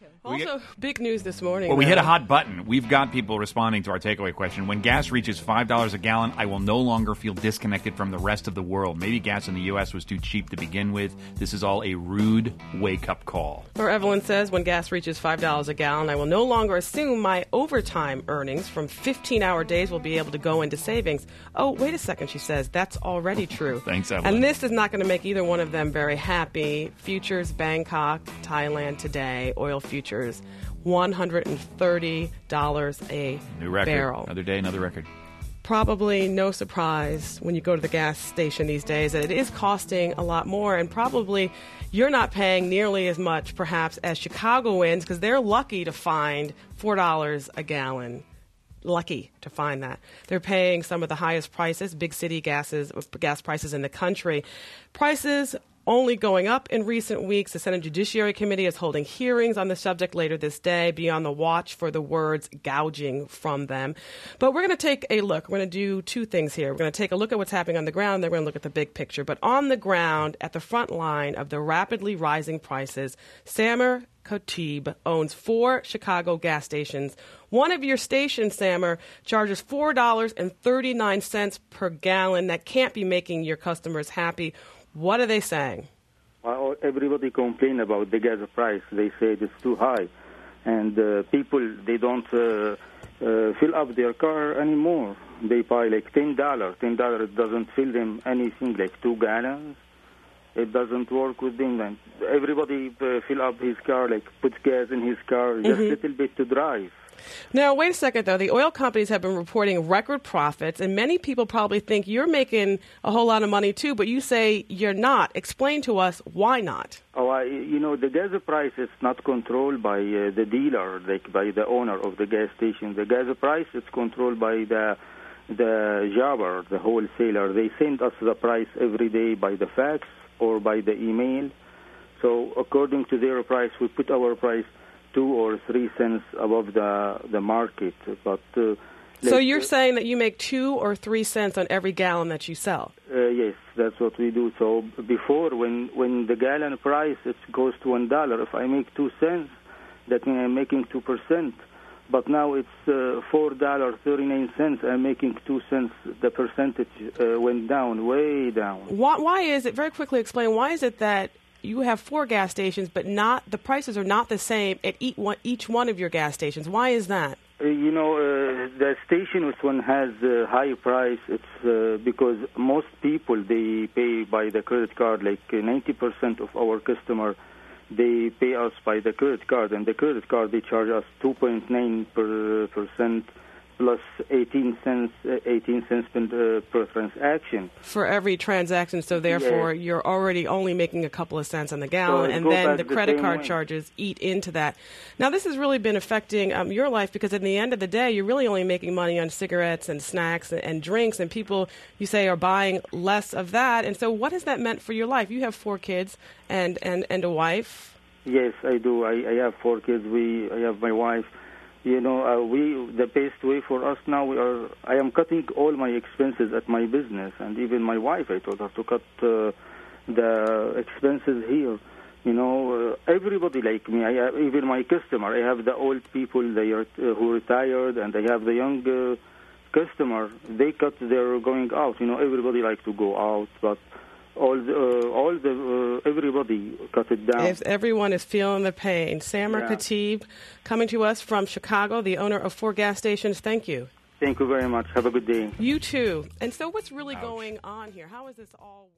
Also, big news this morning. Well, we hit a hot button. We've got people responding to our takeaway question. When gas reaches $5 a gallon, I will no longer feel disconnected from the rest of the world. Maybe gas in the U.S. was too cheap to begin with. This is all a rude wake-up call. Or Evelyn says, when gas reaches $5 a gallon, I will no longer assume my overtime earnings from 15-hour days will be able to go into savings. Oh, wait a second, she says. That's already true. Thanks, Evelyn. And this is not going to make either one of them very happy. Futures, Bangkok, Thailand today, oil futures, $130 a New record. barrel. Another day, another record. Probably no surprise when you go to the gas station these days that it is costing a lot more, and probably you're not paying nearly as much, perhaps, as Chicagoans, because they're lucky to find $4 a gallon. Lucky to find that. They're paying some of the highest prices, big city gas prices in the country. Prices only going up in recent weeks. The Senate Judiciary Committee is holding hearings on the subject later this day. Be on the watch for the words gouging from them. But we're going to take a look. We're going to do two things here. We're going to take a look at what's happening on the ground, then we're going to look at the big picture. But on the ground, at the front line of the rapidly rising prices, Samer Khatib owns 4 Chicago gas stations. One of your stations, Samer, charges $4.39 per gallon. That can't be making your customers happy. What are they saying? Well, everybody complain about the gas price. They say it's too high. And people, they don't fill up their car anymore. They buy like $10. $10 it doesn't fill them anything, like 2 gallons. It doesn't work with them. And everybody fill up his car, like put gas in his car, just a little bit to drive. Now, wait a second, though. The oil companies have been reporting record profits, and many people probably think you're making a whole lot of money, too, but you say you're not. Explain to us why not. Oh, the gas price is not controlled by the dealer, like by the owner of the gas station. The gas price is controlled by the jobber, the wholesaler. They send us the price every day by the fax or by the email. So according to their price, we put our price 2 or 3 cents above the market. But so you're saying that you make 2 or 3 cents on every gallon that you sell? Yes, that's what we do. So before, when the gallon price it goes to $1, if I make 2 cents, that means I'm making 2%. But now it's $4.39. I'm making 2 cents. The percentage went down, way down. Why is it? Very quickly explain. Why is it that you have 4 gas stations, but the prices are not the same at each one of your gas stations? Why is that? The station which one has a high price, it's because most people, they pay by the credit card, like 90% of our customers, they pay us by the credit card, and the credit card, they charge us 2.9% plus 18 cents per transaction. For every transaction, so therefore you're already only making a couple of cents on the gallon, and then the credit card charges eat into that. Now, this has really been affecting your life, because at the end of the day, you're really only making money on cigarettes and snacks and drinks, and people, you say, are buying less of that. And so what has that meant for your life? You have 4 kids and a wife. Yes, I do. I have 4 kids. I have my wife. The best way for us now, I am cutting all my expenses at my business, and even my wife, I told her to cut the expenses here. Everybody like me, even my customer, I have the old people who retired, and I have the young customer. They cut their going out. Everybody likes to go out, but everybody cut it down. If everyone is feeling the pain. Samer Khatib, coming to us from Chicago, the owner of 4 gas stations. Thank you. Thank you very much. Have a good day. You too. And so what's really going on here? How is this all